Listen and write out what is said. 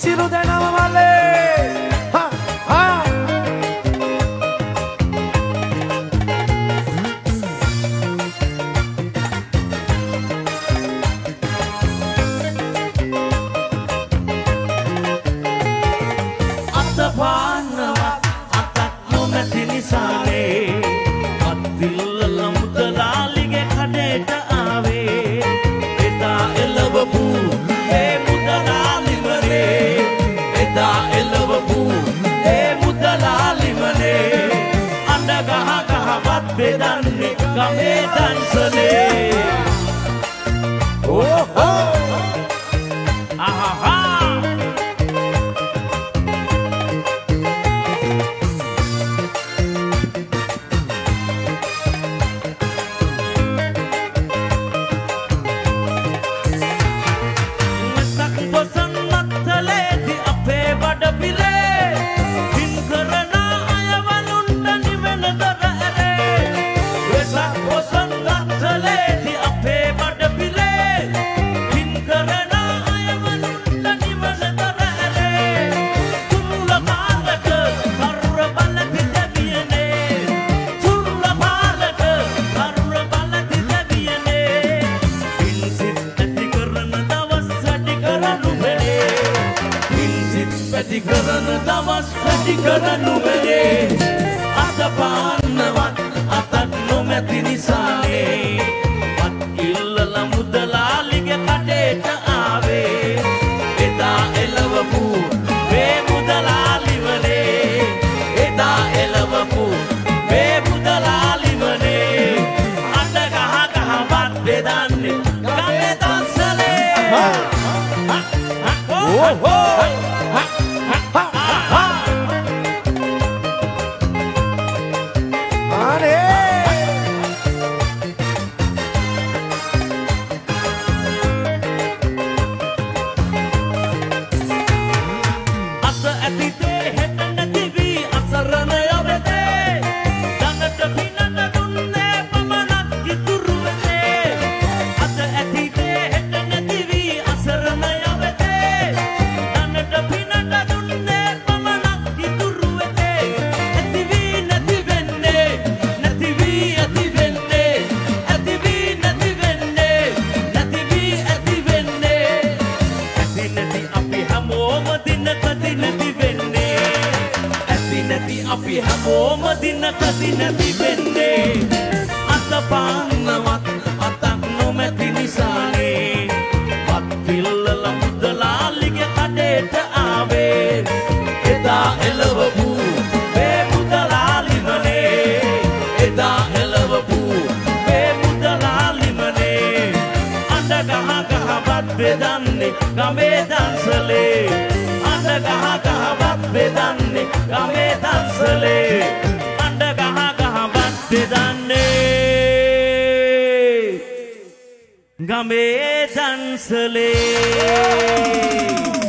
සිරු දෙනව මල්ලේ අතපාන්නවත් අතක් නොමැති නිසානේ අත්තිල්ල මුදලාලිගේ කඩේට ආවේ එදා එළවපු ඒ මුදලාලිවනේ එදා එළවපු ඒ මුදලාලිවනේ අඬ ගහ ගහවත් බෙදන්නේ ගමේ දන්සලේ ඕහෝ ආහා පැති කරන දවස් පැති කරනු වෙලේ අතපාන්නවත් අතක් නොමැති නිසානේ අත් ඉල්ලල මුදලාලිගේ කඩේට ආවේ එදා එළවපු මේ මුදලාලිවනේ එදා එළවපු මේ මුදලාලිවනේ අඬ ගහ ගහවත් බෙදන්නේ ගමේ දන්සලේ ඕහෝ අපි හැමෝම දිනකදී නැති වෙන්නේ අතපාන්නවත් අතක් නොමැති නිසානේ අත්තිල්ලල මුදලාලිගේ කඩේට ආවේ එදා එළවපු මේ මුදලාලිමනේ එදා එළවපු මේ මුදලාලිමනේ අඬ ගහ ගහවත් බෙදන්නේ ගමේ දන්සලේ අඬ ගහ ගහවත් බෙදන්නේ ගමේ දන්සලේ අඬ ගහ ගහවත් බෙදන්නේ ගමේ දන්සලේ